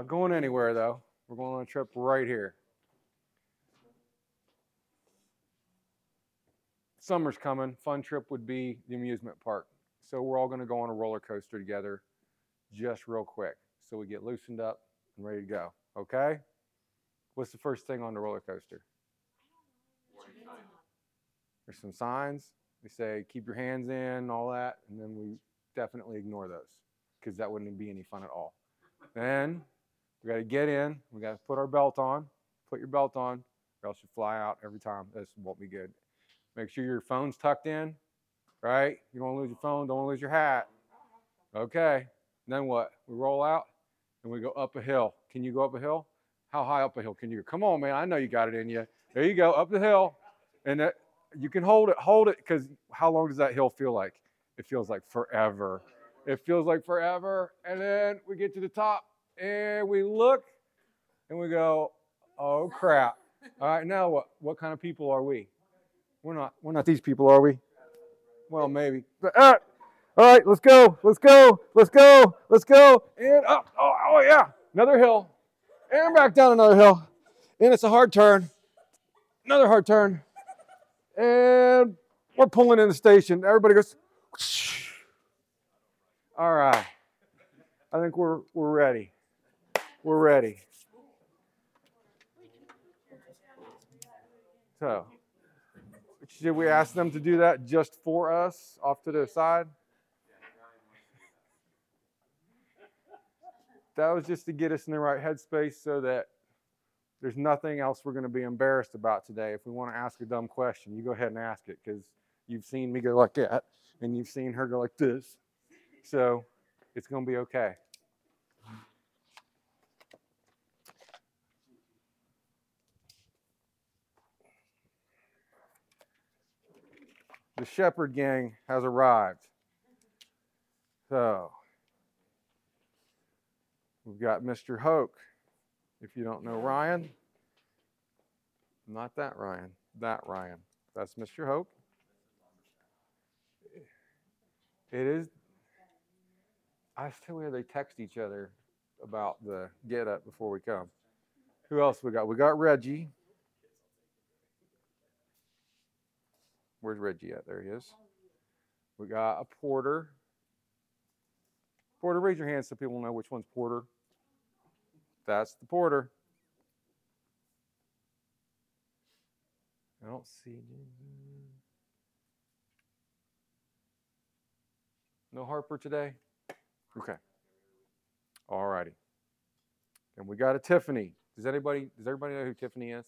Not going anywhere though. We're going on a trip right here. Summer's coming. Fun trip would be the amusement park. So we're all going to go on a roller coaster together just real quick so we get loosened up and ready to go. Okay? What's the first thing on the roller coaster? There's some signs. They say keep your hands in, all that, and then we definitely ignore those because that wouldn't be any fun at all. Then we got to get in. We got to put our belt on. Put your belt on, or else you fly out every time. This won't be good. Make sure your phone's tucked in, right? You don't want to lose your phone. Don't want to lose your hat. Okay. Then what? We roll out and we go up a hill. Can you go up a hill? How high up a hill can you go? Come on, man. I know you got it in you. There you go, up the hill. And that, you can hold it, because how long does that hill feel like? It feels like forever. It feels like forever. And then we get to the top and we look and we go, oh crap. All right, now what? What kind of people are we? We're not these people, are we? Well, maybe. But, all right, let's go. Let's go. Let's go. Let's go. And up. Oh yeah. Another hill. And back down another hill. And it's a hard turn. Another hard turn. And we're pulling in the station. Everybody goes, whoosh. All right. I think we're ready. We're ready. So, should we ask them to do that just for us off to the side? That was just to get us in the right headspace so that there's nothing else we're going to be embarrassed about today. If we want to ask a dumb question, you go ahead and ask it because you've seen me go like that and you've seen her go like this. So it's going to be okay. The Shepherd gang has arrived. So we've got Mr. Hoke. If you don't know Ryan, not that Ryan, that Ryan. That's Mr. Hoke. It is. I still hear they text each other about the get up before we come. Who else we got? We got Reggie. Where's Reggie at? There he is. We got a Porter. Porter, raise your hand so people know which one's Porter. That's the Porter. I don't see. No Harper today? Okay. All righty. And we got a Tiffany. Does everybody know who Tiffany is?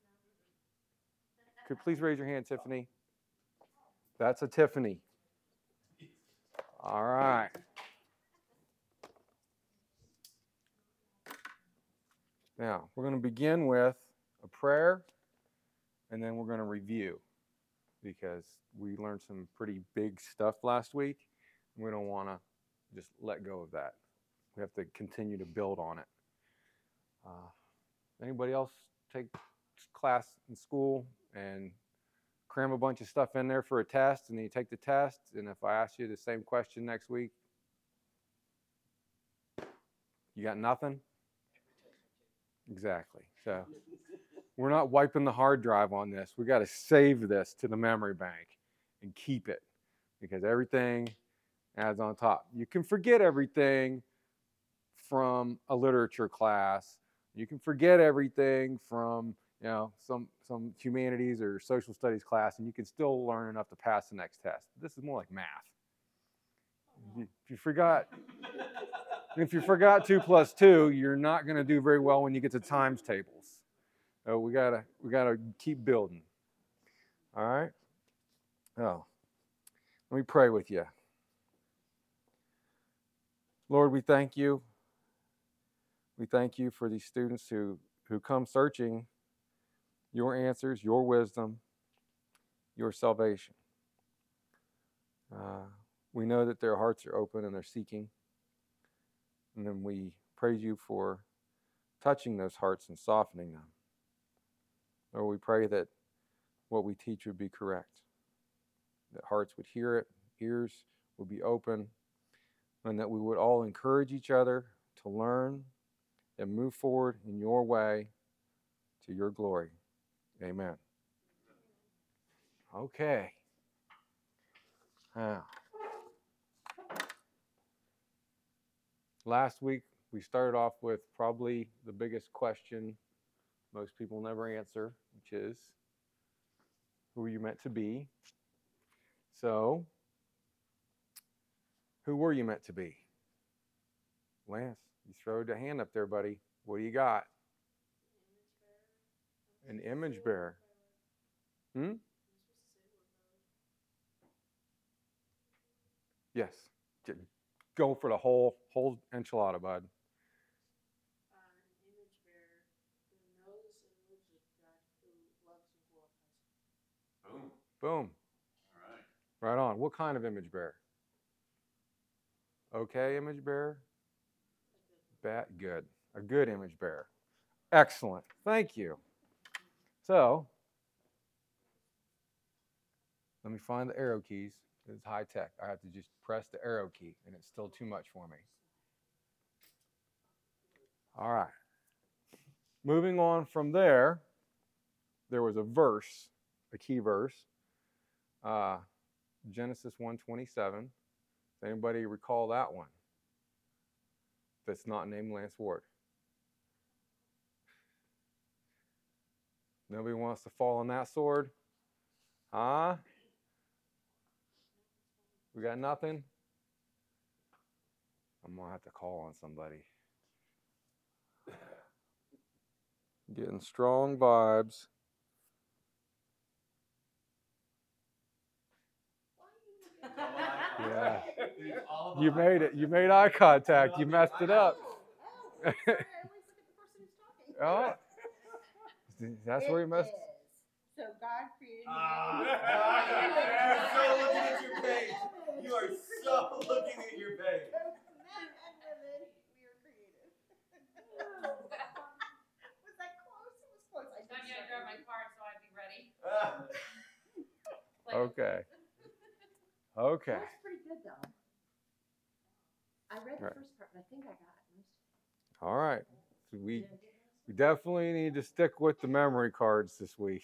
Could please raise your hand, Tiffany? That's a Tiffany. All right. Now, we're going to begin with a prayer, and then we're going to review because we learned some pretty big stuff last week. We don't want to just let go of that. We have to continue to build on it. Anybody else take class in school and cram a bunch of stuff in there for a test, and then you take the test, and if I ask you the same question next week, you got nothing? Exactly. So we're not wiping the hard drive on this. We got to save this to the memory bank and keep it because everything adds on top. You can forget everything from a literature class. You can forget everything from some humanities or social studies class, and you can still learn enough to pass the next test. This is more like math. If you forgot 2 plus 2, you're not going to do very well when you get to times tables. So we gotta keep building. All right. Oh, let me pray with you. Lord, we thank you. We thank you for these students who come searching your answers, your wisdom, your salvation. We know that their hearts are open and they're seeking. And then we praise you for touching those hearts and softening them. Lord, we pray that what we teach would be correct, that hearts would hear it, ears would be open, and that we would all encourage each other to learn, and move forward in your way to your glory. Amen. Okay. Now, last week we started off with probably the biggest question most people never answer, which is, who are you meant to be? So, who were you meant to be? Lance, you throwed a hand up there, buddy. What do you got? An image bearer. Yes. Go for the whole enchilada, bud. An image bearer who knows and lives with God, who loves and glorifies Him. Boom. All right. Right on. What kind of image bearer? Okay, image bearer. Good. A good image bearer. Excellent. Thank you. So, let me find the arrow keys. It's high tech. I have to just press the arrow key, and it's still too much for me. All right. Moving on from there, there was a verse, a key verse, Genesis 1:27. Does anybody recall that one? That's not named Lance Ward. Nobody wants to fall on that sword? Huh? We got nothing? I'm going to have to call on somebody. Getting strong vibes. Yeah. You made it. You made eye contact. You messed it up. Oh, sorry, I always look at the person who's talking. Oh, that's where you messed. So God created You're so looking at your page. You are so looking at your page. Men and women, we are creative. Was that close? It was close. I Sonia, I grabbed my card so I'd be ready. Okay. Okay. That was pretty good, though. I read the first part, and I think I got it most of it. All right. So we definitely need to stick with the memory cards this week.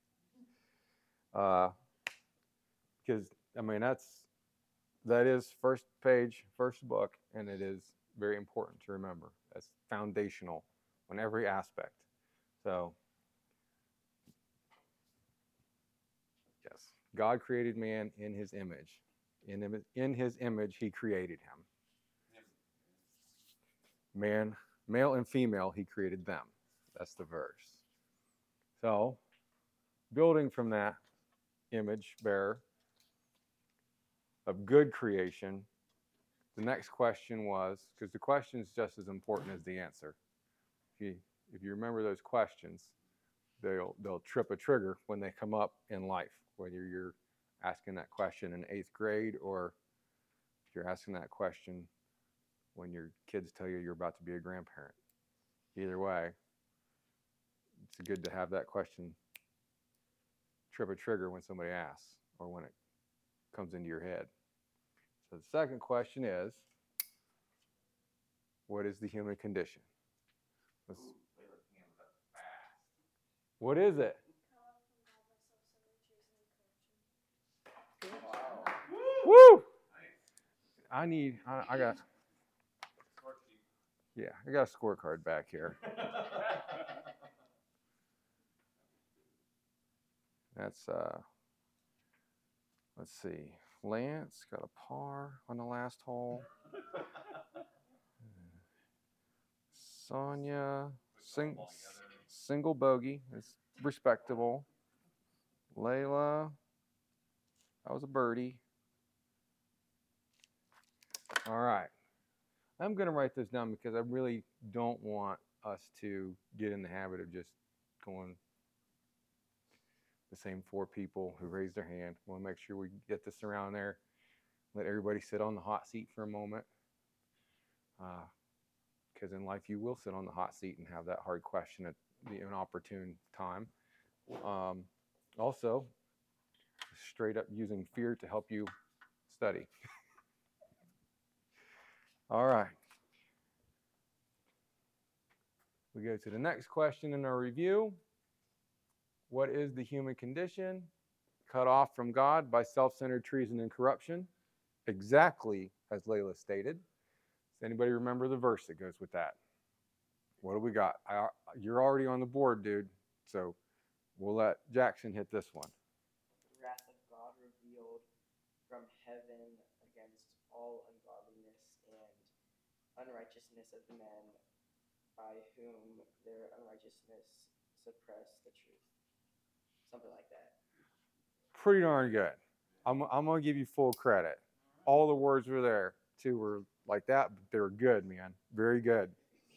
Because I mean that is first page, first book, and it is very important to remember. That's foundational on every aspect. So yes, God created man in his image. In his image, he created him. Man, male and female, he created them. That's the verse. So, building from that image bearer of good creation, the next question was, because the question is just as important as the answer. If you remember those questions, they'll trip a trigger when they come up in life, whether you're asking that question in 8th grade or if you're asking that question when your kids tell you you're about to be a grandparent. Either way, it's good to have that question trip a trigger when somebody asks or when it comes into your head. So the second question is, what is the human condition? What is it? Woo! I got a scorecard back here. That's let's see. Lance got a par on the last hole. Sonia, single bogey. It's respectable. Layla, that was a birdie. All right. I'm going to write this down because I really don't want us to get in the habit of just going the same 4 people who raised their hand. We'll make sure we get this around there. Let everybody sit on the hot seat for a moment. Because in life you will sit on the hot seat and have that hard question at the inopportune time. Also, straight up using fear to help you study. All right. We go to the next question in our review. What is the human condition? Cut off from God by self-centered treason and corruption. Exactly as Layla stated. Does anybody remember the verse that goes with that? What do we got? You're already on the board, dude. So we'll let Jackson hit this one. The wrath of God revealed from heaven against all ungodliness and unrighteousness of men, by whom their unrighteousness suppressed the truth. Something like that. Pretty darn good. I'm going to give you full credit. All the words were there. Two were like that, but they were good, man. Very good.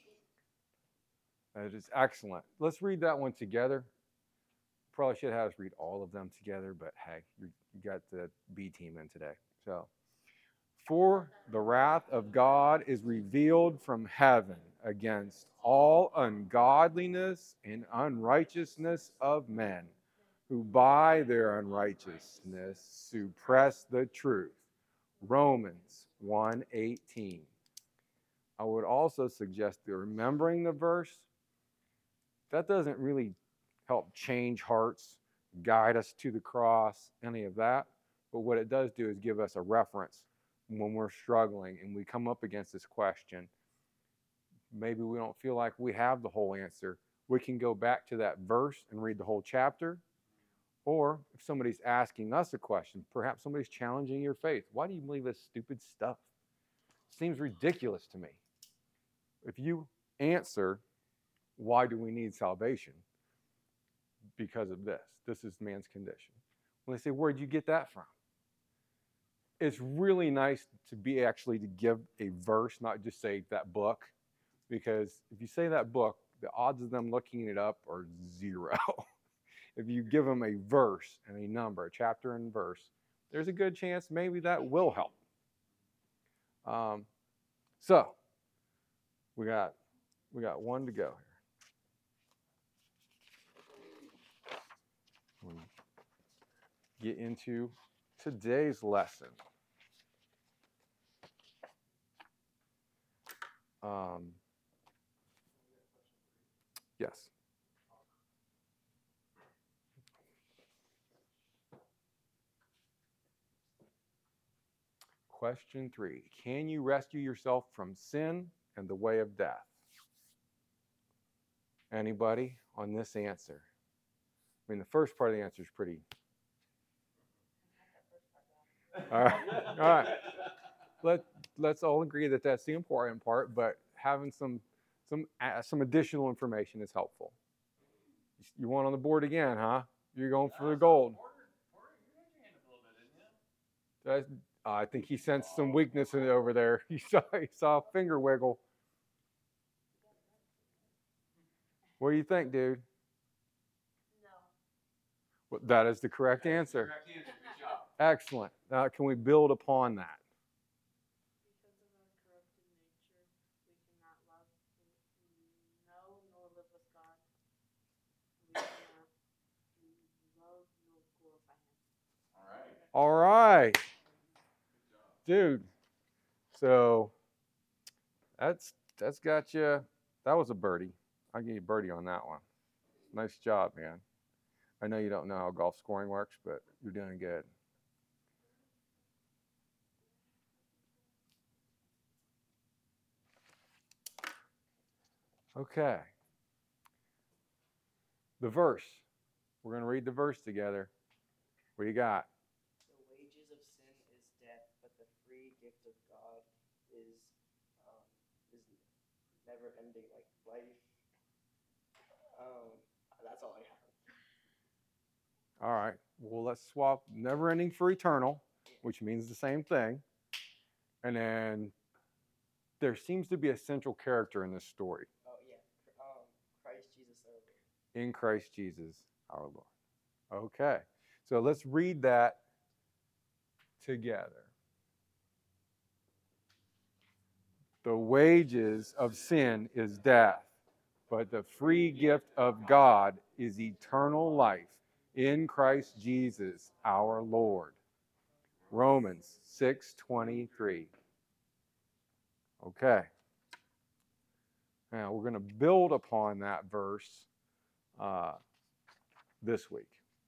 That is excellent. Let's read that one together. Probably should have us read all of them together, but hey, you got the B team in today. So, for the wrath of God is revealed from heaven against all ungodliness and unrighteousness of men, who by their unrighteousness suppress the truth. Romans 1:18. I would also suggest that remembering the verse, that doesn't really help change hearts, guide us to the cross, any of that. But what it does do is give us a reference when we're struggling and we come up against this question. Maybe we don't feel like we have the whole answer. We can go back to that verse and read the whole chapter. Or if somebody's asking us a question, perhaps somebody's challenging your faith. Why do you believe this stupid stuff? Seems ridiculous to me. If you answer, why do we need salvation? Because of this. This is man's condition. When they say, where'd you get that from? It's really nice to be actually to give a verse, not just say that book. Because if you say that book, the odds of them looking it up are zero. If you give them a verse and a number, a chapter and verse, there's a good chance maybe that will help. So we got one to go here. We'll get into today's lesson. Yes. Question 3. Can you rescue yourself from sin and the way of death? Anybody on this answer? I mean, the first part of the answer is pretty. All right. Let's all agree that that's the important part, but having some additional information is helpful. You want on the board again, huh? You're going for the gold. I think he sensed some weakness in it over there. He saw a finger wiggle. What do you think, dude? No. Well, that is the correct answer. Correct answer. Good job. Excellent. Now, can we build upon that? Because of our corrupted nature, we cannot love, know, nor live with God. We cannot love nor glorify Him. All right. All right. Dude. So that's got you. That was a birdie. I'll give you a birdie on that one. Nice job, man. I know you don't know how golf scoring works, but you're doing good. Okay. The verse. We're going to read the verse together. What do you got? The wages of sin is death, but the free gift of God is never ending, like life. That's all I have. All right. Well, let's swap never ending for eternal, which means the same thing. And then there seems to be a central character in this story. Oh yeah, Christ Jesus our Lord. In Christ Jesus our Lord. Okay. So let's read that together. The wages of sin is death, but the free gift of God is eternal life in Christ Jesus our Lord. Romans 6:23. Okay. Now, we're going to build upon that verse this week.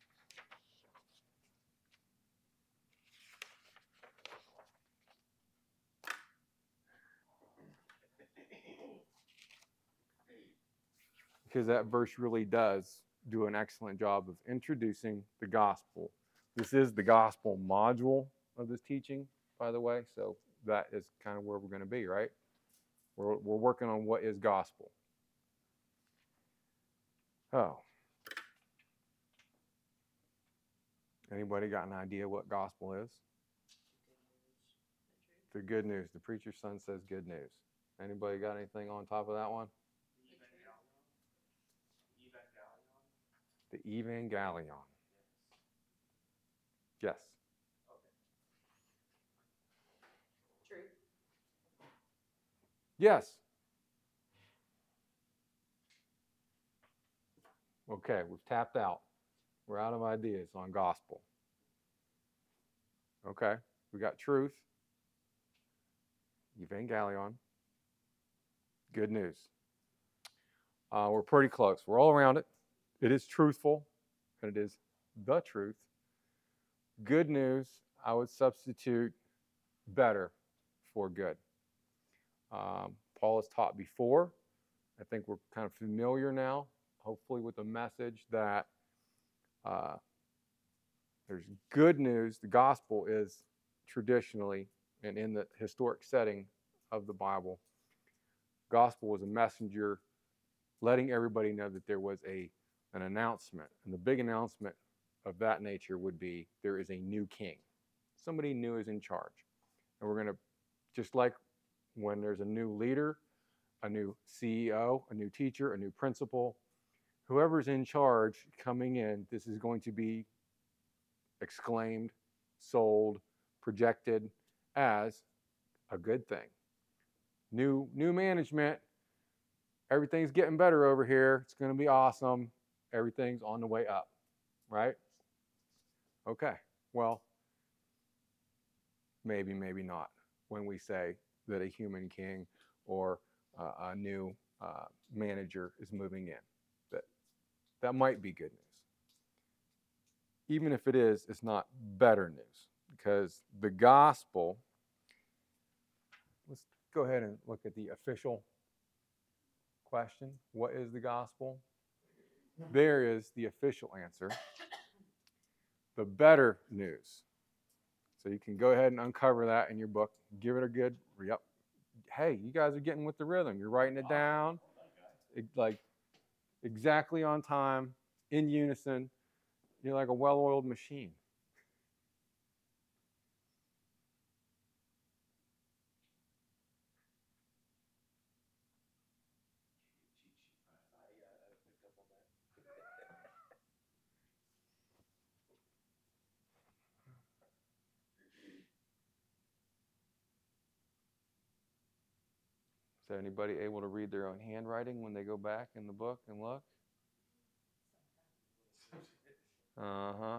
Because that verse really does do an excellent job of introducing the gospel. This is the gospel module of this teaching, by the way, so that is kind of where we're going to be, right? We're working on what is gospel. Oh. Anybody got an idea what gospel is? The good news. The preacher's son says good news. Anybody got anything on top of that one? The Evangelion. Yes. Truth. Yes. Okay, we've tapped out. We're out of ideas on gospel. Okay, we got truth, Evangelion, good news. We're pretty close. We're all around it. It is truthful, and it is the truth. Good news, I would substitute better for good. Paul has taught before. I think we're kind of familiar now, hopefully, with the message that there's good news. The gospel is traditionally, and in the historic setting of the Bible, gospel was a messenger letting everybody know that there was an announcement. And the big announcement of that nature would be there is a new king. Somebody new is in charge. And we're going to, just like when there's a new leader, a new CEO, a new teacher, a new principal, whoever's in charge coming in, this is going to be exclaimed, sold, projected as a good thing. New management, everything's getting better over here. It's going to be awesome. Everything's on the way up, right? Okay, well, maybe not when we say that a human king or a new manager is moving in. That might be good news. Even if it is, it's not better news, because the gospel, let's go ahead and look at the official question. What is the gospel? There is the official answer. The better news. So you can go ahead and uncover that in your book. Give it a good, yep. Hey, you guys are getting with the rhythm. You're writing it down, like exactly on time, in unison. You're like a well-oiled machine. Is anybody able to read their own handwriting when they go back in the book and look? Uh-huh.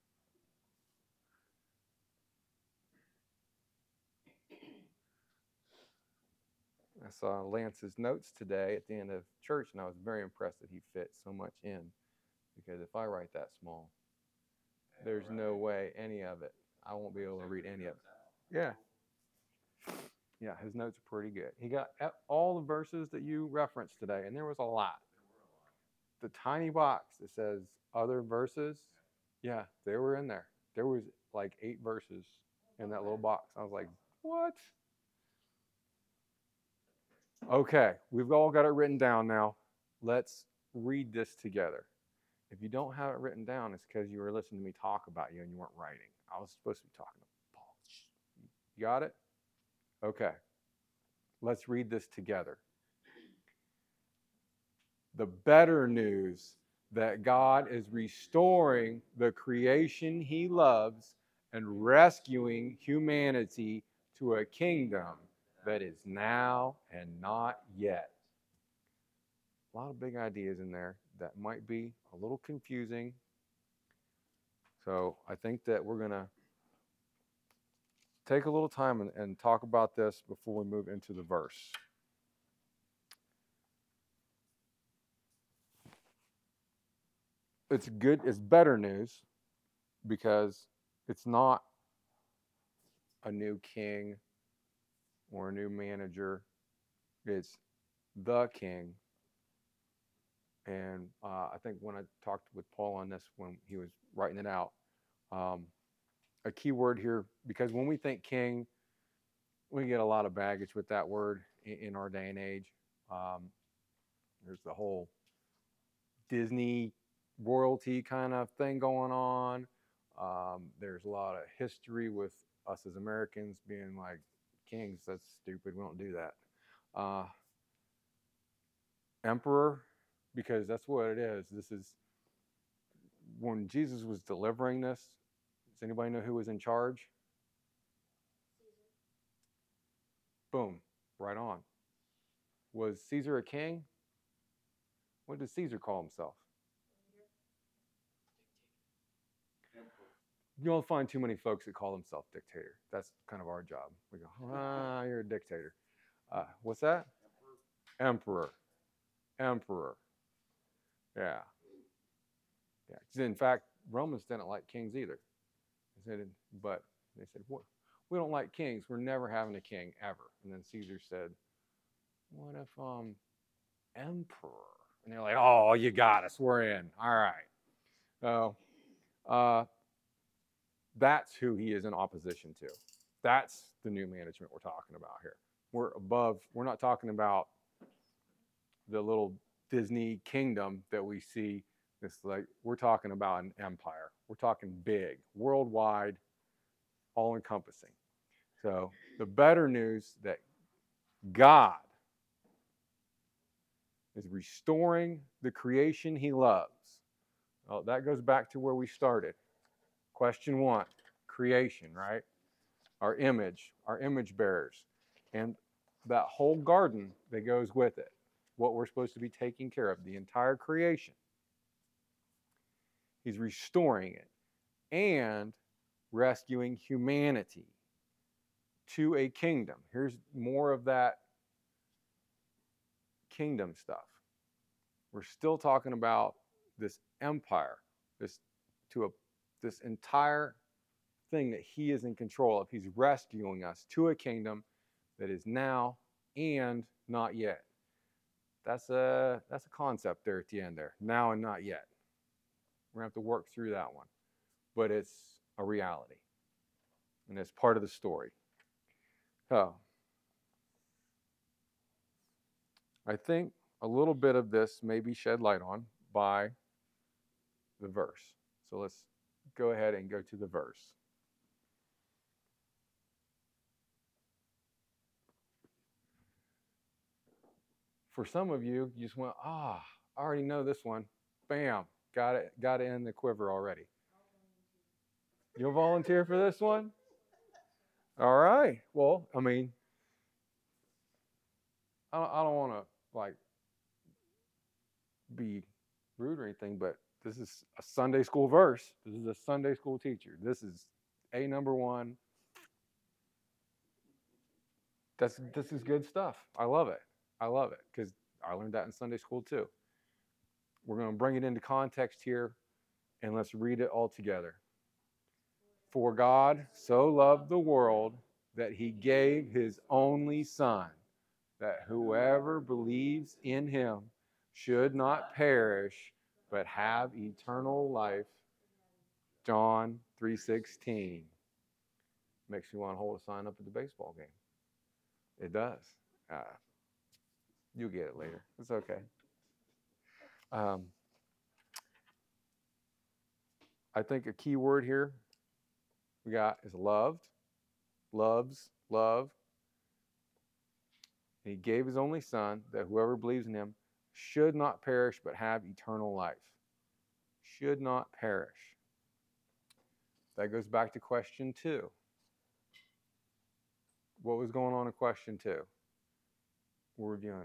I saw Lance's notes today at the end of church, and I was very impressed that he fit so much in, because if I write that small, there's no way any of it, I won't be able to read any of it. Yeah. Yeah, his notes are pretty good. He got all the verses that you referenced today, and there was a lot. The tiny box that says other verses, yeah, they were in there. There was like 8 verses in that little box. I was like, what? Okay, we've all got it written down now. Let's read this together. If you don't have it written down, it's because you were listening to me talk about you and you weren't writing. I was supposed to be talking to Paul. You got it? Okay. Let's read this together. The better news that God is restoring the creation he loves and rescuing humanity to a kingdom that is now and not yet. A lot of big ideas in there that might be a little confusing. So I think that we're going to take a little time and talk about this before we move into the verse. it's good, it's better news because it's not a new king or a new manager. It's the king. And I think when I talked with Paul on this, when he was writing it out, um, a key word here, because when we think king, we get a lot of baggage with that word in our day and age. Um, there's the whole Disney royalty kind of thing going on. There's a lot of history with us as Americans being like kings. That's stupid. We don't do that. Emperor, because that's what it is. This is when Jesus was delivering this. Does anybody know who was in charge? Boom, right on. Was Caesar a king? What did Caesar call himself? You don't find too many folks that call themselves dictator. That's kind of our job. We go, you're a dictator. What's that? Emperor. Emperor. Yeah. Yeah. In fact, Romans didn't like kings either. But they said, what? We don't like kings. We're never having a king ever. And then Caesar said, what if emperor? And they're like, oh, you got us. We're in. All right. So that's who he is in opposition to. That's the new management we're talking about here. We're above, we're not talking about the little Disney kingdom that we see. It's like, we're talking about an empire. We're talking big, worldwide, all encompassing. So the better news that God is restoring the creation he loves. Well, that goes back to where we started. Question 1, creation, right? Our image bearers, and that whole garden that goes with it, what we're supposed to be taking care of, the entire creation. He's restoring it and rescuing humanity to a kingdom. Here's more of that kingdom stuff. We're still talking about this empire, this entire thing that he is in control of. He's rescuing us to a kingdom that is now and not yet. That's a concept there at the end there. Now and not yet. We're gonna have to work through that one, but it's a reality, and it's part of the story. So I think a little bit of this may be shed light on by the verse. So let's go ahead and go to the verse. For some of you, you just went, I already know this one. Bam, got it in the quiver already. You'll volunteer for this one? All right. Well, I mean, I don't want to like be rude or anything, but this is a Sunday school verse. This is a Sunday school teacher. This is a number one. This is good stuff. I love it. I love it because I learned that in Sunday school too. We're going to bring it into context here, and let's read it all together. For God so loved the world that he gave his only Son, that whoever believes in him should not perish, but have eternal life. John 3:16. Makes me want to hold a sign up at the baseball game. It does. You'll get it later. It's okay. I think a key word here we got is loved, loves, love. He gave his only Son that whoever believes in him should not perish but have eternal life. Should not perish. That goes back to question 2. What was going on in question 2? We're reviewing.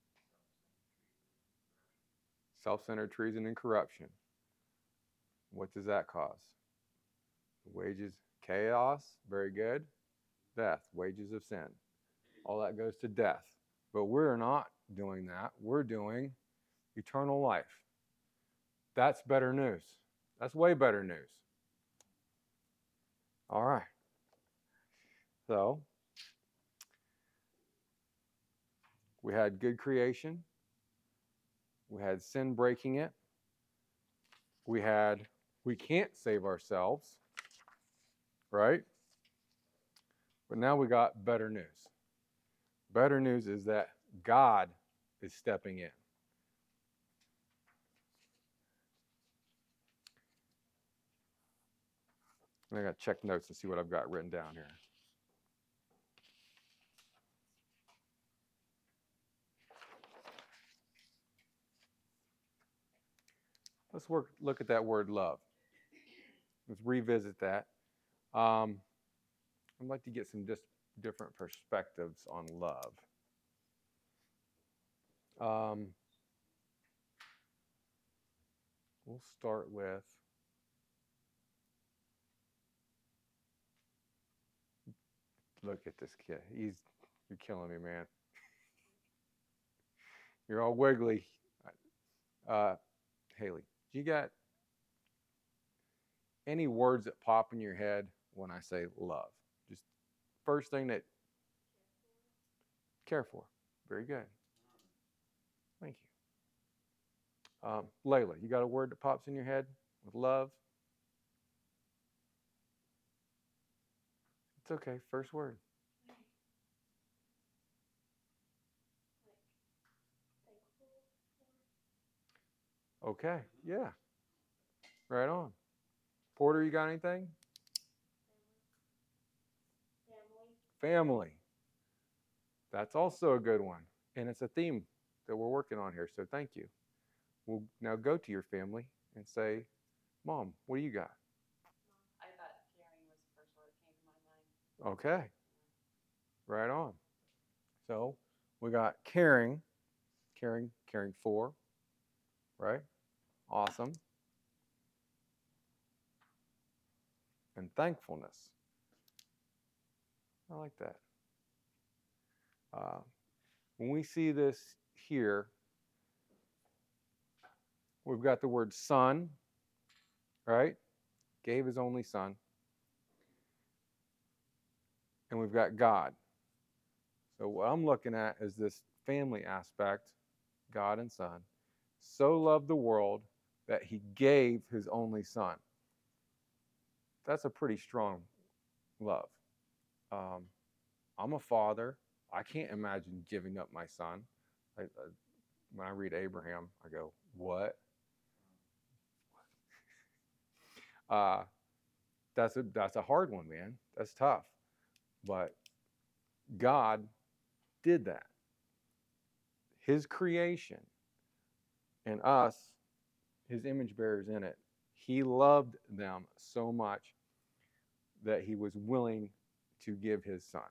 Self-centered treason and corruption. What does that cause? Wages, chaos, very good. Death, wages of sin. All that goes to death. But we're not doing that. We're doing eternal life. That's better news. That's way better news. All right. So, we had good creation. We had sin breaking it. We can't save ourselves, right? But now we got better news. Better news is that God is stepping in. I got to check notes to see what I've got written down here. Let's look at that word love. Let's revisit that. I'd like to get some different perspectives on love. We'll start with look at this kid. You're killing me, man. You're all wiggly. Haley, you got any words that pop in your head when I say love? Just first thing that care for. Very good. Thank you. Layla, you got a word that pops in your head with love? It's okay. First word. Okay. Yeah. Right on. Porter, you got anything? Family. That's also a good one. And it's a theme that we're working on here. So thank you. We'll now go to your family and say, Mom, what do you got? I thought caring was the first word that came to my mind. Okay. Right on. So we got caring for, right? Awesome. And thankfulness. I like that. When we see this here, we've got the word son, right? Gave his only son. And we've got God. So what I'm looking at is this family aspect, God and Son, so loved the world that he gave his only son. That's a pretty strong love. I'm a father. I can't imagine giving up my son. When I read Abraham, I go, what? That's a hard one, man. That's tough. But God did that. His creation and us, his image bearers in it, he loved them so much that he was willing to give his son.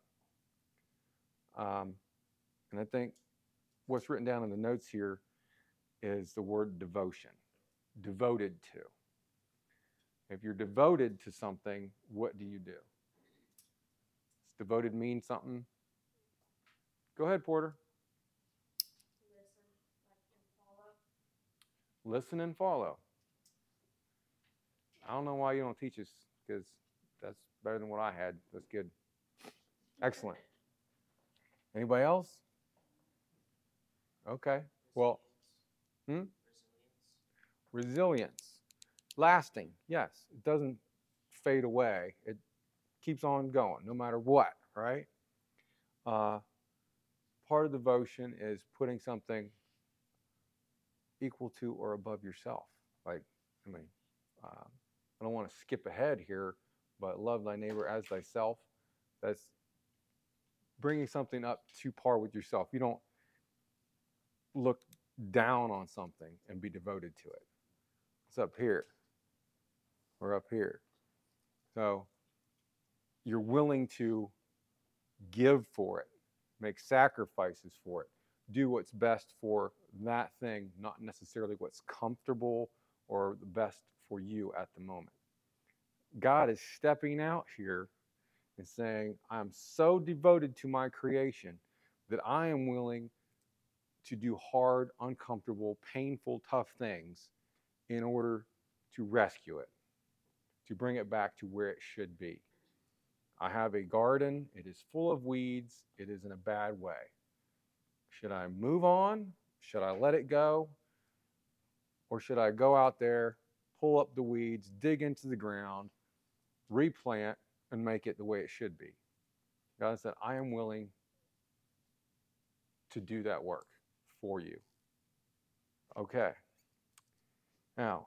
And I think what's written down in the notes here is the word devotion, devoted to. If you're devoted to something, what do you do? Does devoted mean something? Go ahead, Porter. Listen and follow. I don't know why you don't teach us, because that's better than what I had. That's good. Excellent. Anybody else? Okay. Well, resilience. Lasting. Yes. It doesn't fade away. It keeps on going no matter what, right? Part of devotion is putting something equal to or above yourself. I don't want to skip ahead here, but love thy neighbor as thyself. That's bringing something up to par with yourself. You don't look down on something and be devoted to it. It's up here. We're up here. So you're willing to give for it, make sacrifices for it, do what's best for that thing, not necessarily what's comfortable or the best for you at the moment. God is stepping out here and saying, I'm so devoted to my creation that I am willing to do hard, uncomfortable, painful, tough things in order to rescue it, to bring it back to where it should be. I have a garden, it is full of weeds, it is in a bad way. Should I move on? Should I let it go? Or should I go out there, pull up the weeds, dig into the ground, replant, and make it the way it should be? God said, I am willing to do that work for you. Okay. Now,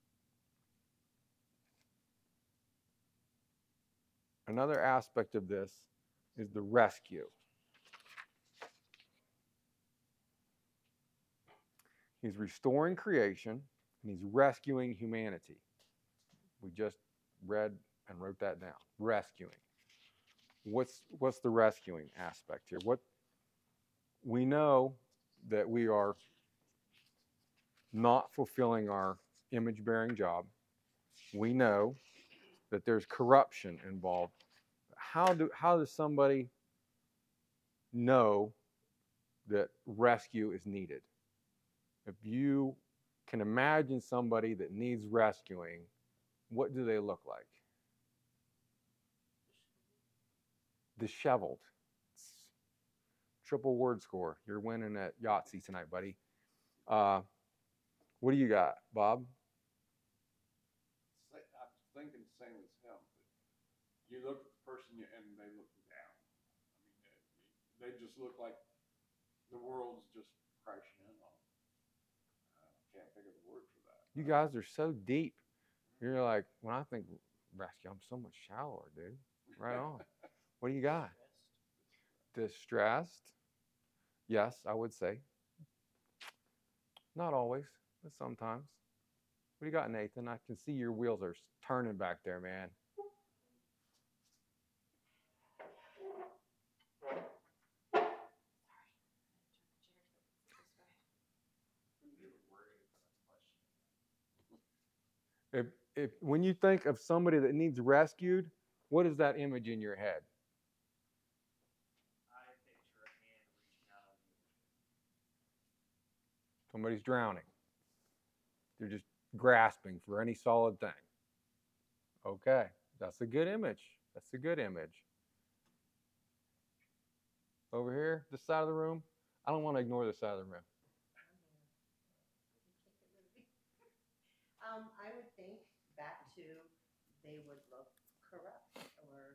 another aspect of this is the rescue. He's restoring creation and he's rescuing humanity. We just read and wrote that down. Rescuing. What's the rescuing aspect here? What we know that we are not fulfilling our image-bearing job. We know that there's corruption involved. How does somebody know that rescue is needed? If you can imagine somebody that needs rescuing, what do they look like? Disheveled. Triple word score. You're winning at Yahtzee tonight, buddy. What do you got, Bob? I'm thinking the same as him, but you look at the person and they look down. I mean, they just look like the world's just crashing in on them. I can't think of the word for that. You guys are so deep. You're like, when I think rescue, I'm so much shallower, dude. Right on. What do you got? Distressed. Yes, I would say. Not always, but sometimes. What do you got, Nathan? I can see your wheels are turning back there, man. If when you think of somebody that needs rescued, what is that image in your head? I picture a hand reaching out on the ocean. Somebody's drowning. They're just grasping for any solid thing. Okay, that's a good image. That's a good image. Over here, this side of the room. I don't want to ignore this side of the room. I would think back to they would look corrupt or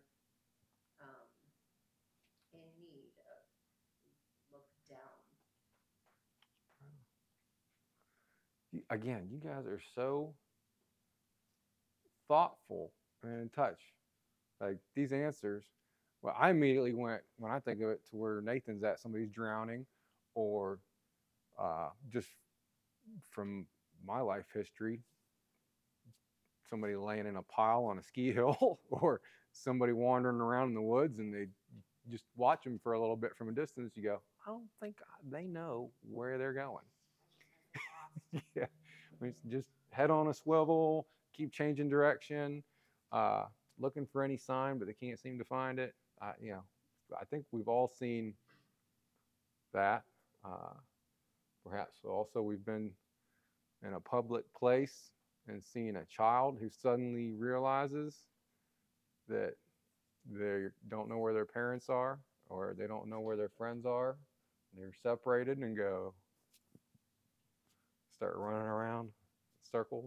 in need of look down. Again, you guys are so thoughtful and in touch. Like these answers, well, I immediately went, when I think of it, to where Nathan's at, somebody's drowning, or just from my life history, somebody laying in a pile on a ski hill, or somebody wandering around in the woods, and they just watch them for a little bit from a distance. You go, I don't think they know where they're going. Yeah, just head on a swivel, keep changing direction, looking for any sign, but they can't seem to find it. I think we've all seen that. Perhaps also we've been in a public place and seen a child who suddenly realizes that they don't know where their parents are, or they don't know where their friends are. They're separated and start running around in circles.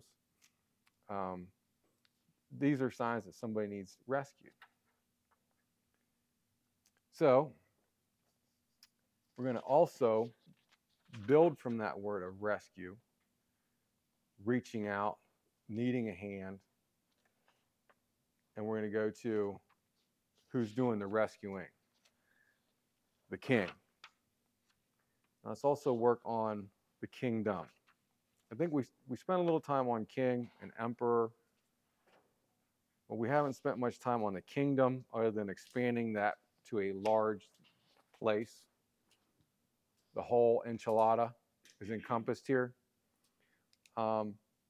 These are signs that somebody needs rescued. So we're going to also build from that word of rescue, reaching out, needing a hand, and we're going to go to who's doing the rescuing, the king. Now let's also work on the kingdom. I think we spent a little time on king and emperor, but we haven't spent much time on the kingdom other than expanding that to a large place. The whole enchilada is encompassed here. But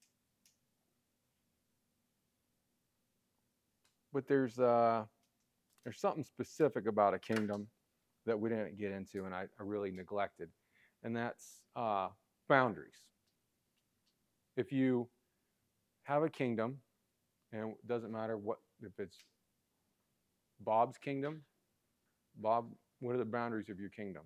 there's something specific about a kingdom that we didn't get into, and I really neglected, and that's boundaries. if you have a kingdom, and it doesn't matter what, if it's Bob's kingdom, Bob, what are the boundaries of your kingdom?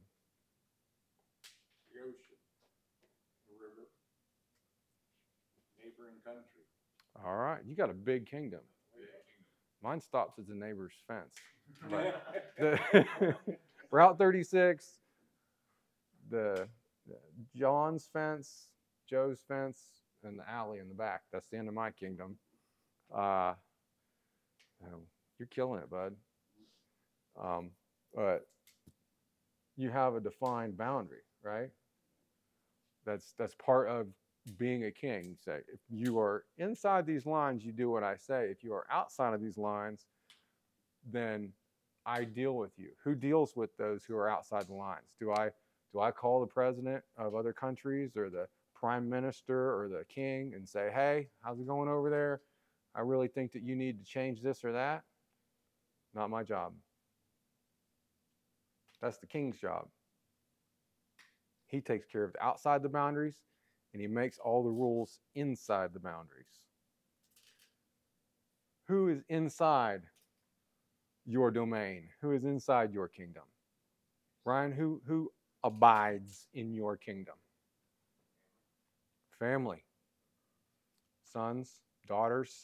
The ocean, the river, neighboring country. All right, you got a big kingdom. Mine stops at the neighbor's fence. But the Route 36, the John's fence, Joe's fence, and the alley in the back. That's the end of my kingdom. You're killing it, bud. But you have a defined boundary, right? That's part of being a king. Say, if you are inside these lines, you do what I say. If you are outside of these lines, then I deal with you. Who deals with those who are outside the lines? Do I call the president of other countries or the prime minister or the king and say, hey, how's it going over there? I really think that you need to change this or that. Not my job. That's the king's job. He takes care of the outside the boundaries, and he makes all the rules inside the boundaries. Who is inside your domain? Who is inside your kingdom? Ryan, who abides in your kingdom? Family. Sons, daughters.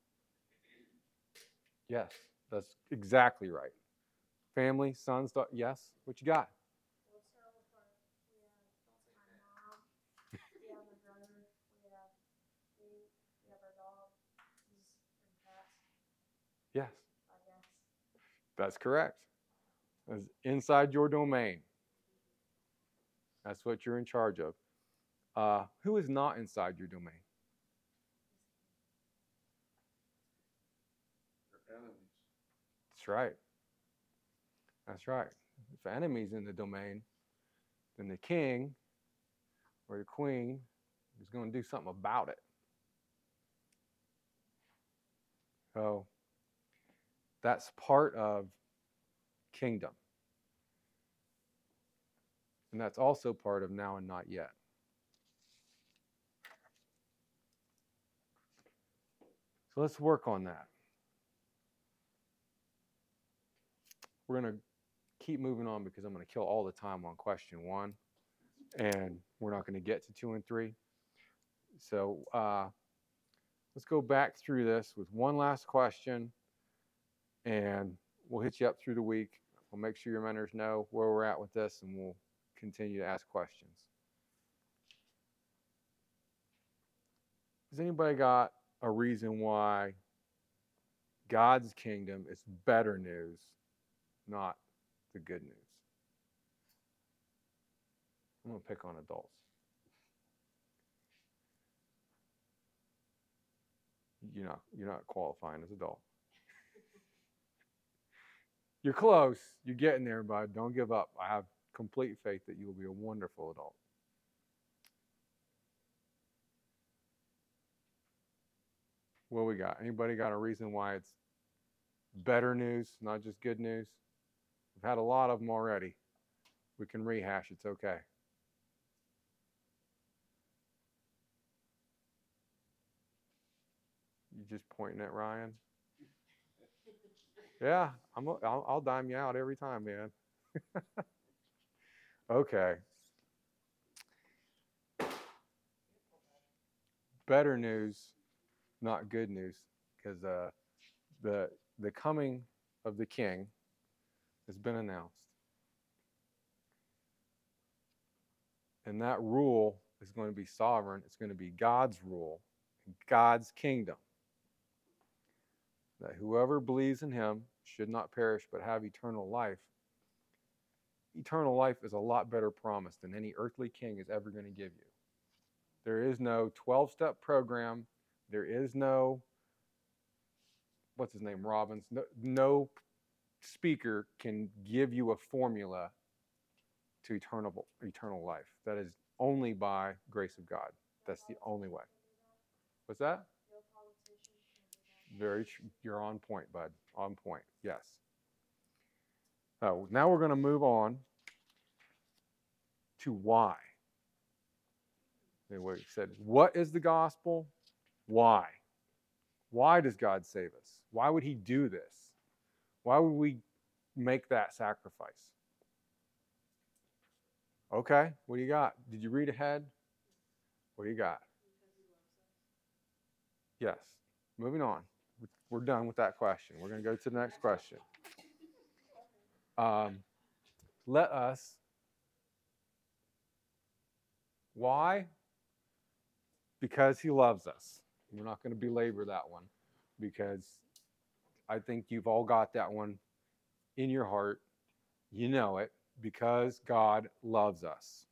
Yes, that's exactly right. Family, sons, yes. What you got? Well, so far, we have my mom, we have my brother, we have our dogs and cats, Yes, I guess. that's correct. That's inside your domain. That's what you're in charge of. Who is not inside your domain? Your enemies. That's right. That's right. If the enemy's in the domain, then the king or the queen is going to do something about it. So that's part of kingdom. And that's also part of now and not yet. So let's work on that. We're going to keep moving on because I'm going to kill all the time on question 1. And we're not going to get to 2 and 3. So let's go back through this with one last question. And we'll hit you up through the week. We'll make sure your mentors know where we're at with this, and we'll continue to ask questions. Has anybody got a reason why God's kingdom is better news, not the good news? I'm going to pick on adults. You're not qualifying as adult. You're close. You're getting there, bud. Don't give up. I have complete faith that you will be a wonderful adult. What we got? Anybody got a reason why it's better news, not just good news? We've had a lot of them already. We can rehash. It's okay. You just pointing at Ryan? Yeah, I'll dime you out every time, man. Okay. Better news, not good news, because the coming of the King has been announced, and that rule is going to be sovereign. It's going to be God's rule, God's kingdom. That whoever believes in him should not perish but have eternal life. Eternal life is a lot better promise than any earthly king is ever going to give you. There is no 12-step program. There is no, what's his name, Robbins. No speaker can give you a formula to eternal life. That is only by grace of God. That's the only way. What's that? No politician can do that. Very true. You're on point, bud. On point. Yes. So now we're going to move on to why. Anyway, he said, what is the gospel? Why? Why does God save us? Why would he do this? Why would we make that sacrifice? Okay, what do you got? Did you read ahead? What do you got? Yes. Moving on. We're done with that question. We're going to go to the next question. Let us. Why? Because he loves us. We're not going to belabor that one because I think you've all got that one in your heart. You know it because God loves us.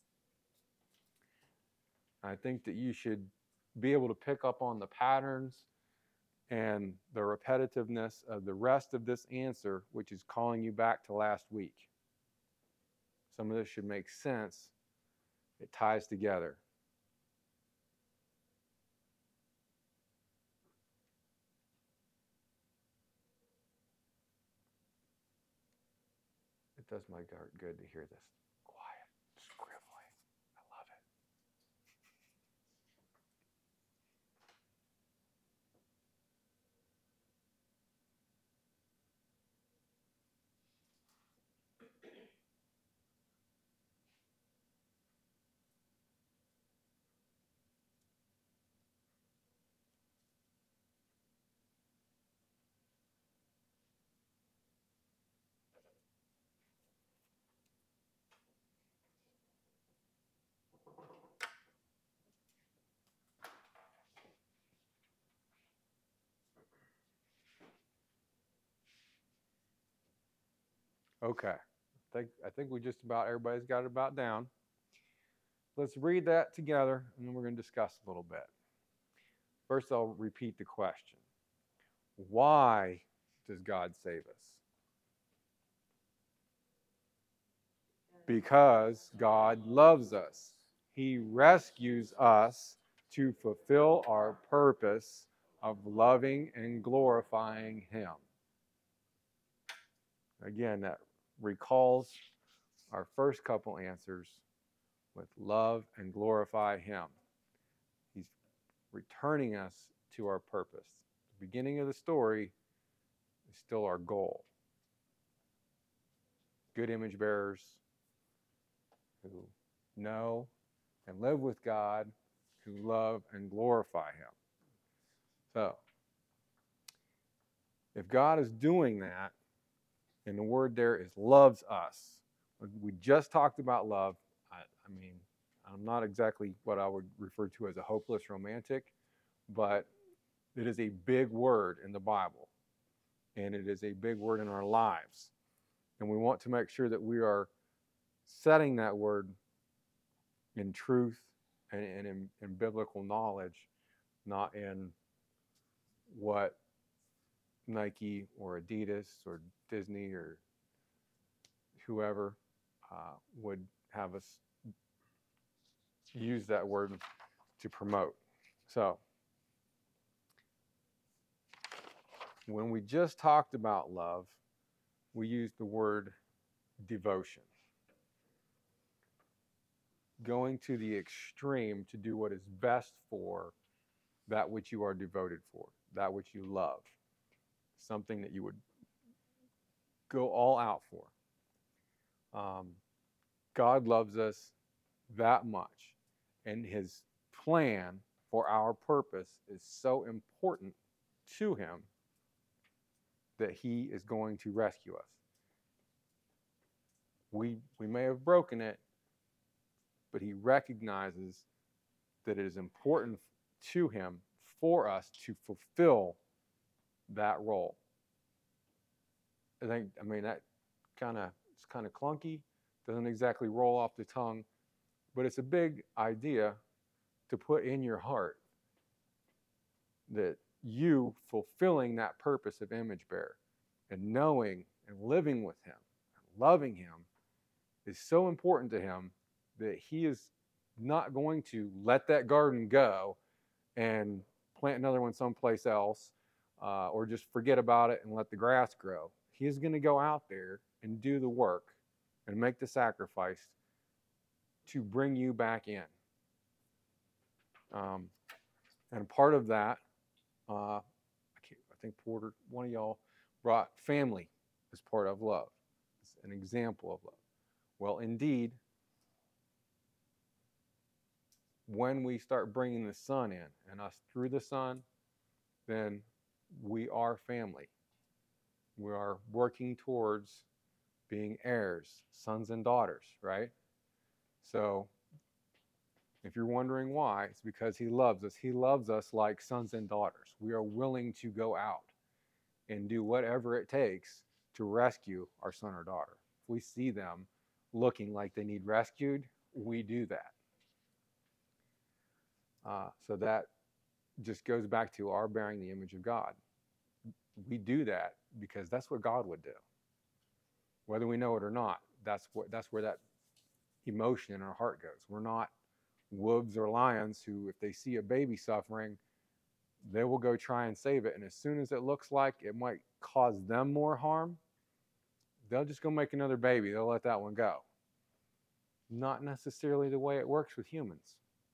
I think that you should be able to pick up on the patterns and the repetitiveness of the rest of this answer, which is calling you back to last week. Some of this should make sense. It ties together. It does my heart good to hear this quiet, scribbling. I love it. Okay. I think we just about everybody's got it about down. Let's read that together and then we're going to discuss a little bit. First, I'll repeat the question. Why does God save us? Because God loves us. He rescues us to fulfill our purpose of loving and glorifying Him. Again, that recalls our first couple answers with love and glorify Him. He's returning us to our purpose. The beginning of the story is still our goal. Good image bearers who know and live with God, who love and glorify Him. So, if God is doing that, and the word there is loves us, we just talked about love. I mean, I'm not exactly what I would refer to as a hopeless romantic, but it is a big word in the Bible, and it is a big word in our lives. And we want to make sure that we are setting that word in truth and in biblical knowledge, not in what Nike or Adidas or Disney or whoever would have us use that word to promote. So, when we just talked about love, we used the word devotion. Going to the extreme to do what is best for that which you are devoted for, that which you love, something that you would go all out for. God loves us that much, and His plan for our purpose is so important to Him that He is going to rescue us. We may have broken it, but He recognizes that it is important to Him for us to fulfill that role. I mean that it's kind of clunky, doesn't exactly roll off the tongue, but it's a big idea to put in your heart that you fulfilling that purpose of image bearer and knowing and living with Him and loving Him is so important to Him that He is not going to let that garden go and plant another one someplace else or just forget about it and let the grass grow. He is going to go out there and do the work and make the sacrifice to bring you back in. And part of that, I think Porter, one of y'all brought family as part of love. It's an example of love. Well, indeed, when we start bringing the Son in and us through the Son, then we are family. We are working towards being heirs, sons and daughters, right? So if you're wondering why, it's because he loves us. He loves us like sons and daughters. We are willing to go out and do whatever it takes to rescue our son or daughter. If we see them looking like they need rescued, we do that. So that just goes back to our bearing the image of God. We do that because that's what God would do. Whether we know it or not, that's where that emotion in our heart goes. We're not wolves or lions who, if they see a baby suffering, they will go try and save it. And as soon as it looks like it might cause them more harm, they'll just go make another baby. They'll let that one go. Not necessarily the way it works with humans.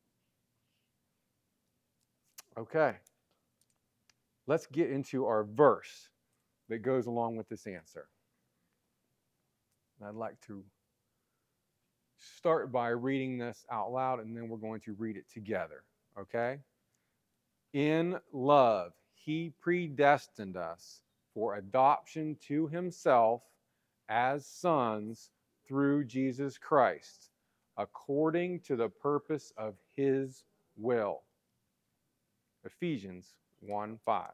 Okay. Let's get into our verse that goes along with this answer. And I'd like to start by reading this out loud, and then we're going to read it together. Okay? In love, he predestined us for adoption to himself as sons through Jesus Christ, according to the purpose of his will. Ephesians 1:5.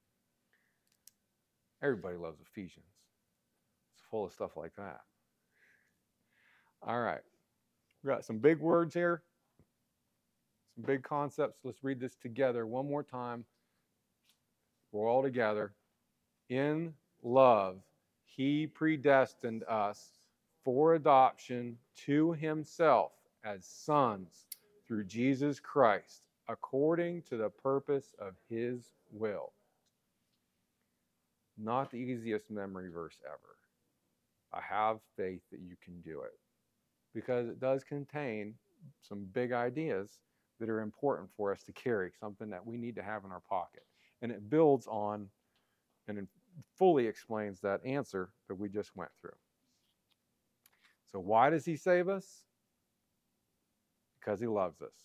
Everybody loves Ephesians. It's full of stuff like that. All right. We got some big words here, some big concepts. Let's read this together one more time. We're all together. In love, he predestined us for adoption to himself as sons through Jesus Christ, according to the purpose of his will. Not the easiest memory verse ever. I have faith that you can do it, because it does contain some big ideas that are important for us to carry, something that we need to have in our pocket. And it builds on and it fully explains that answer that we just went through. So why does he save us? Because he loves us.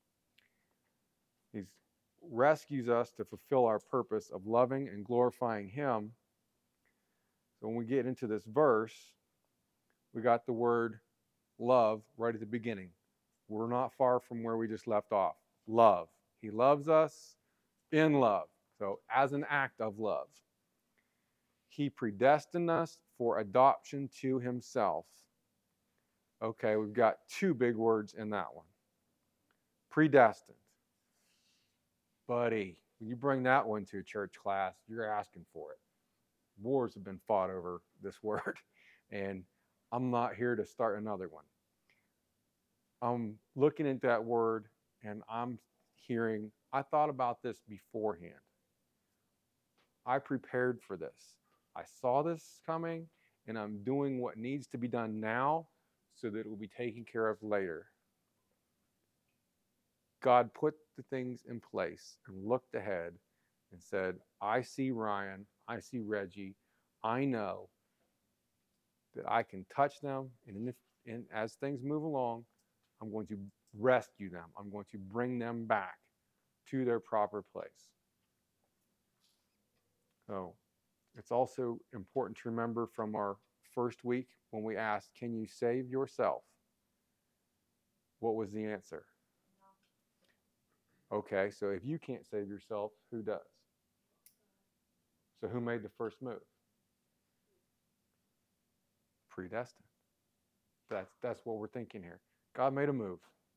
He rescues us to fulfill our purpose of loving and glorifying him. So when we get into this verse, we got the word love right at the beginning. We're not far from where we just left off. Love. He loves us in love. So as an act of love. He predestined us for adoption to himself. Okay, we've got two big words in that one. Predestined. Buddy, when you bring that one to a church class, you're asking for it. Wars have been fought over this word, and I'm not here to start another one. I'm looking at that word, and I'm hearing, I thought about this beforehand. I prepared for this. I saw this coming, and I'm doing what needs to be done now so that it will be taken care of later. God put the things in place and looked ahead and said, I see Ryan, I see Reggie, I know that I can touch them, and as things move along, I'm going to rescue them. I'm going to bring them back to their proper place. So it's also important to remember from our first week when we asked, can you save yourself? What was the answer? Okay, so if you can't save yourself, who does? So who made the first move? Predestined. That's what we're thinking here. God made a move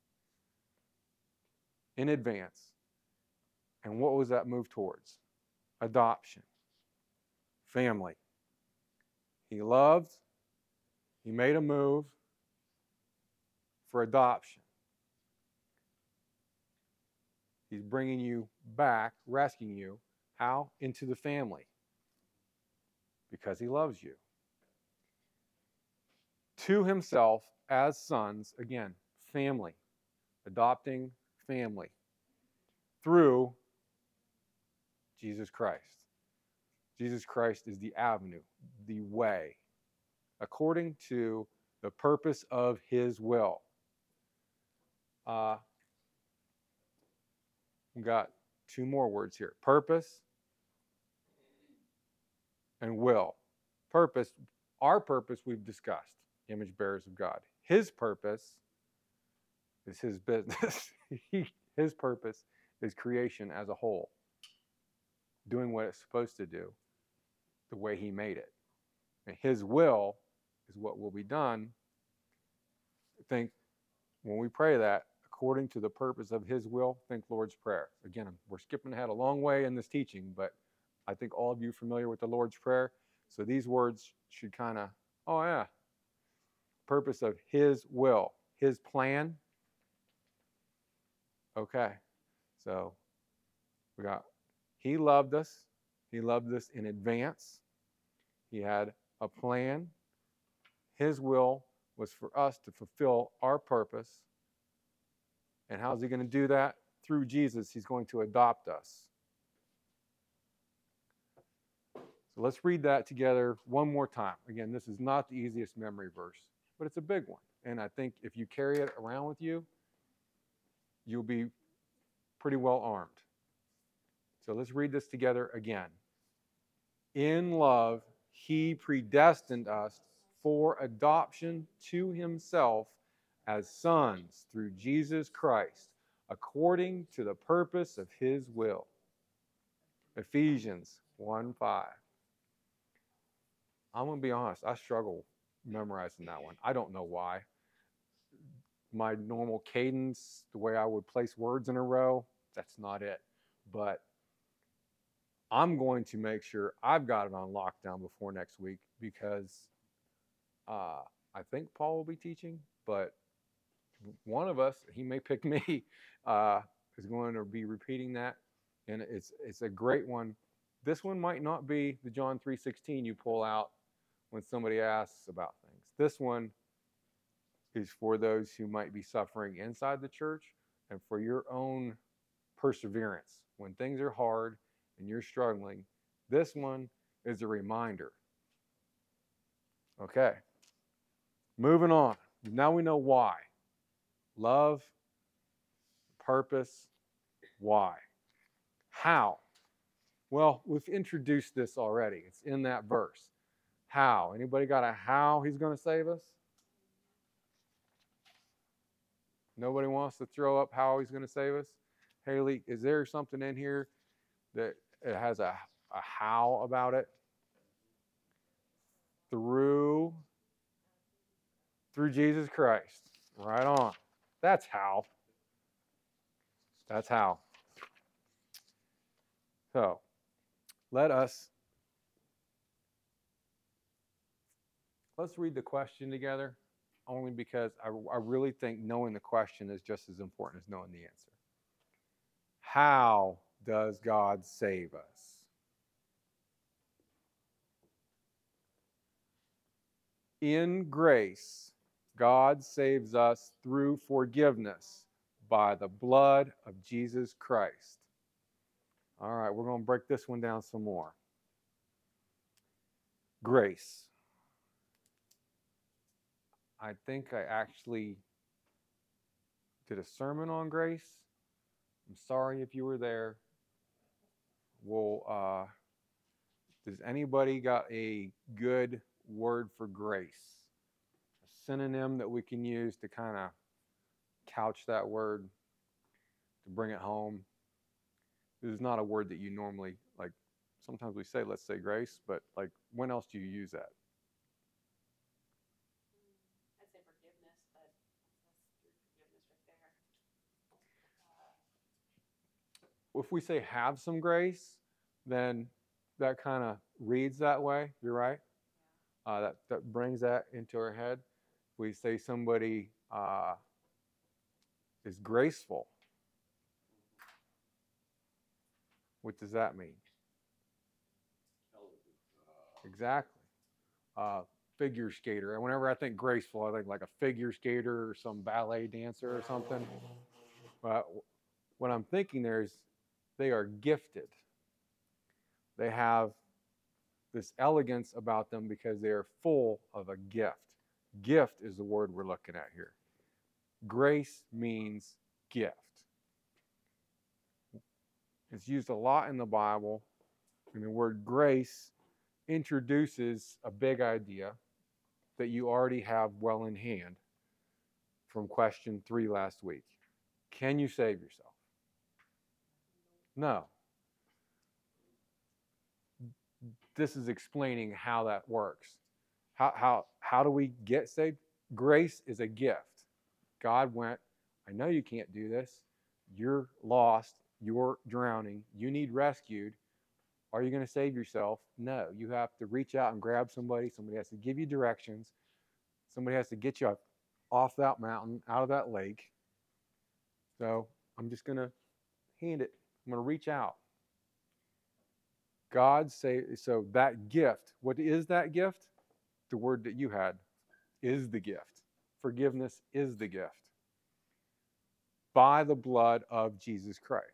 in advance. And what was that move towards? Adoption. Family. He loved. He made a move for adoption. He's bringing you back, rescuing you. How? Into the family. Because he loves you. To himself as sons, again, family. Adopting family. through Jesus Christ. Jesus Christ is the avenue, the way, according to the purpose of his will. We got two more words here: purpose and will. Purpose, our purpose we've discussed, image bearers of God. His purpose is his business. His purpose is creation as a whole, doing what it's supposed to do the way he made it. And his will is what will be done. Think when we pray that, according to the purpose of his will, think Lord's Prayer. Again, we're skipping ahead a long way in this teaching, but I think all of you are familiar with the Lord's Prayer. So these words should kind of, oh yeah, purpose of his will, his plan. Okay, so we got, he loved us. He loved us in advance. He had a plan. His will was for us to fulfill our purpose. And how's he going to do that? Through Jesus, he's going to adopt us. So let's read that together one more time. Again, this is not the easiest memory verse, but it's a big one. And I think if you carry it around with you, you'll be pretty well armed. So let's read this together again. In love, he predestined us for adoption to himself as sons through Jesus Christ, according to the purpose of his will. Ephesians 1:5. I'm going to be honest, I struggle memorizing that one. I don't know why. My normal cadence, the way I would place words in a row, that's not it. But I'm going to make sure I've got it on lockdown before next week, because I think Paul will be teaching, but one of us, he may pick me, is going to be repeating that, and it's a great one. This one might not be the John 3:16 you pull out when somebody asks about things. This one is for those who might be suffering inside the church and for your own perseverance. When things are hard and you're struggling, this one is a reminder. Okay, moving on. Now we know why. Love, purpose, why. How? Well, we've introduced this already. It's in that verse. How? Anybody got a how he's going to save us? Nobody wants to throw up how he's going to save us? Haley, is there something in here that it has a how about it? Through Jesus Christ. Right on. That's how. That's how. So, let's read the question together, only because I really think knowing the question is just as important as knowing the answer. How does God save us? In grace, God saves us through forgiveness by the blood of Jesus Christ. All right, we're going to break this one down some more. Grace. I think I actually did a sermon on grace. I'm sorry if you were there. Well, does anybody got a good word for grace? A synonym that we can use to kind of couch that word, to bring it home. This is not a word that you normally, like, sometimes we say, let's say grace, but like, when else do you use that? I'd say forgiveness, but that's through forgiveness right there. If we say have some grace, then that kind of reads that way. You're right. That brings that into our head. We say somebody is graceful. What does that mean? Exactly. Figure skater. And whenever I think graceful, I think like a figure skater or some ballet dancer or something. But what I'm thinking there is They are gifted. They have this elegance about them because they are full of a gift. Gift is the word we're looking at here. Grace means gift. It's used a lot in the Bible, and the word grace introduces a big idea that you already have well in hand from question 3 last week. Can you save yourself? No. This is explaining how that works. How do we get saved? Grace is a gift. God went, I know you can't do this. You're lost. You're drowning. You need rescued. Are you going to save yourself? No. You have to reach out and grab somebody. Somebody has to give you directions. Somebody has to get you off that mountain, out of that lake. So I'm just going to hand it. I'm going to reach out. God saved. So that gift, what is that gift? The word that you had is the gift. Forgiveness is the gift. By the blood of Jesus Christ.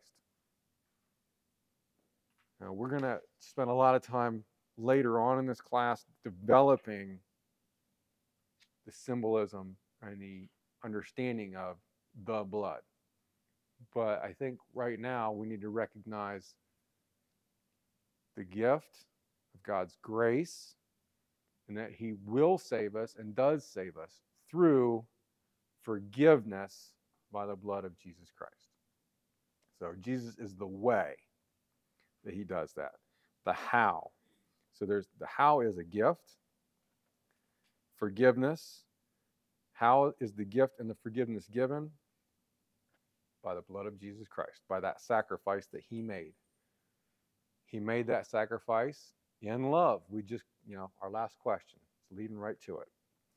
Now, we're going to spend a lot of time later on in this class developing the symbolism and the understanding of the blood. But I think right now we need to recognize the gift of God's grace and that He will save us and does save us through forgiveness by the blood of Jesus Christ. So Jesus is the way that He does that. The how. So there's the how is a gift. Forgiveness. How is the gift and the forgiveness given? By the blood of Jesus Christ, by that sacrifice that He made. He made that sacrifice in love. We just, our last question. It's leading right to it.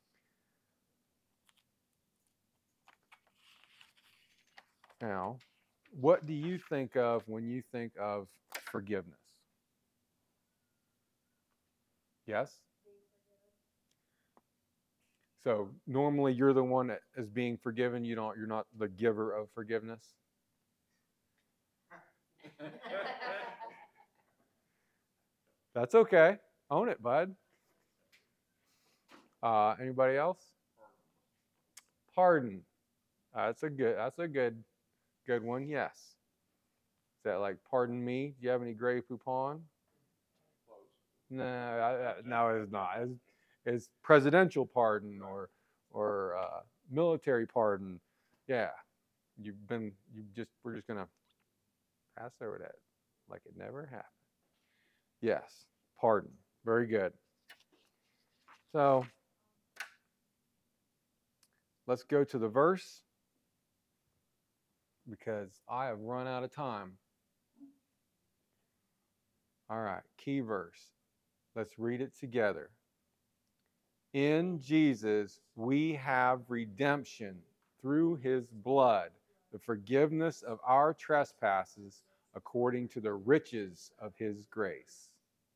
Now, what do you think of when you think of forgiveness? Yes? So normally you're the one that is being forgiven. You're not the giver of forgiveness. That's okay. Own it, bud. Anybody else? Pardon. That's a good one. Yes. Is that like pardon me? Do you have any Grey Poupon? No, no, it's not. It's presidential pardon or military pardon. Yeah, we're just gonna pass over that like it never happened. Yes, pardon. Very good. So let's go to the verse because I have run out of time. All right, key verse. Let's read it together. In Jesus, we have redemption through His blood, the forgiveness of our trespasses according to the riches of His grace.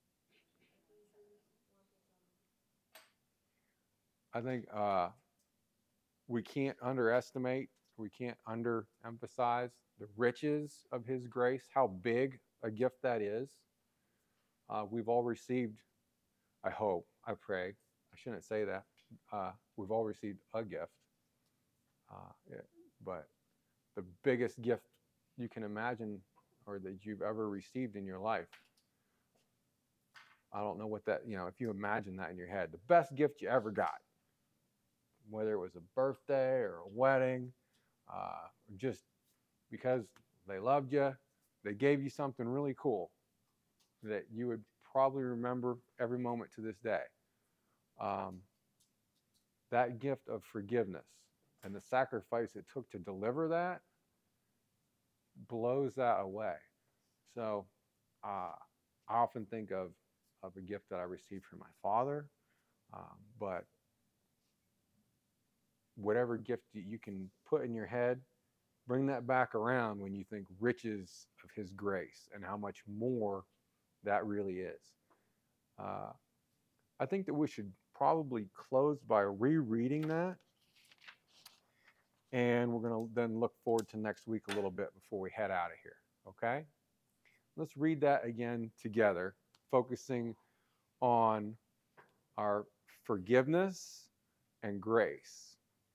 I think we can't underestimate, we can't underemphasize the riches of His grace, how big a gift that is. We've all received, I hope, I pray, I shouldn't say that. We've all received a gift. But the biggest gift you can imagine or that you've ever received in your life, I don't know what that, if you imagine that in your head, the best gift you ever got, whether it was a birthday or a wedding, just because they loved you, they gave you something really cool that you would probably remember every moment to this day. That gift of forgiveness and the sacrifice it took to deliver that blows that away. So I often think of a gift that I received from my father, but whatever gift you can put in your head, bring that back around when you think riches of His grace and how much more that really is. I think that we should probably close by rereading that. And we're going to then look forward to next week a little bit before we head out of here. Okay? let's read that again together, focusing on our forgiveness and grace.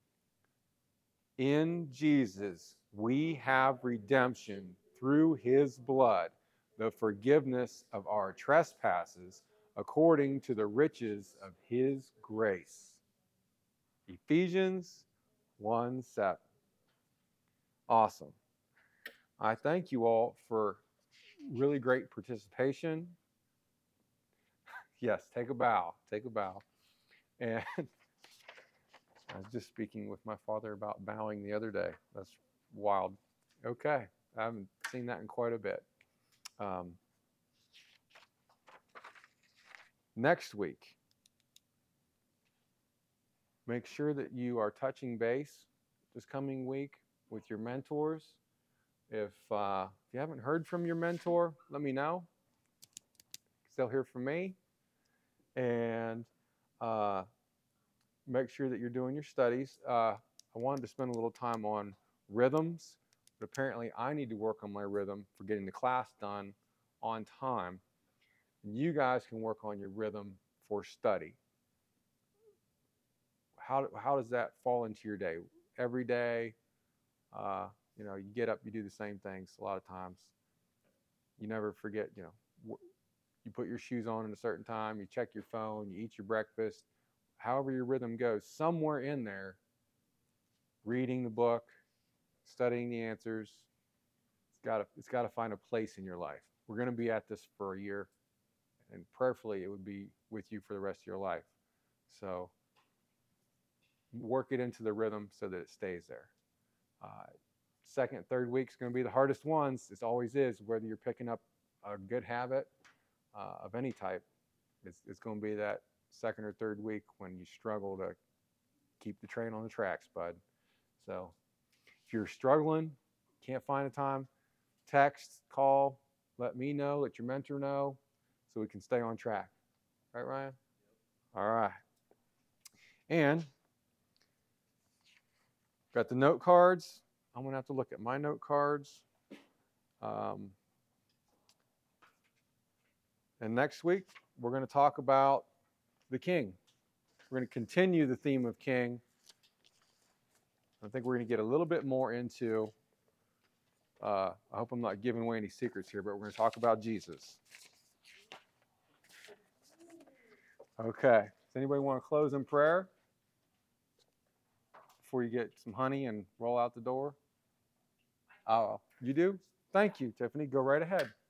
In Jesus, we have redemption through his blood, the forgiveness of our trespasses, according to the riches of his grace. Ephesians 1:7. Awesome. I thank you all for really great participation. Yes, take a bow. Take a bow. And I was just speaking with my father about bowing the other day. That's wild. Okay. I haven't seen that in quite a bit. Next week, make sure that you are touching base this coming week with your mentors. If you haven't heard from your mentor, let me know. They'll hear from me. And make sure that you're doing your studies. I wanted to spend a little time on rhythms, but apparently I need to work on my rhythm for getting the class done on time. You guys can work on your rhythm for study. How does that fall into your day? Every day, you get up, you do the same things a lot of times. You never forget, you put your shoes on at a certain time, you check your phone, you eat your breakfast. However your rhythm goes, somewhere in there, reading the book, studying the answers, it's got to find a place in your life. We're going to be at this for a year, and prayerfully it would be with you for the rest of your life. So work it into the rhythm so that it stays there. Second, third week's going to be the hardest ones. It always is, whether you're picking up a good habit of any type. It's going to be that second or third week when you struggle to keep the train on the tracks, bud. So if you're struggling, can't find a time, text, call, let me know, let your mentor know, so we can stay on track. Right, Ryan? All right. And got the note cards. I'm going to have to look at my note cards. And next week, we're going to talk about the king. We're going to continue the theme of king. I think we're going to get a little bit more into, I hope I'm not giving away any secrets here, but we're going to talk about Jesus. Okay. Does anybody want to close in prayer before you get some honey and roll out the door? Oh, you do? Thank you, Tiffany. Go right ahead.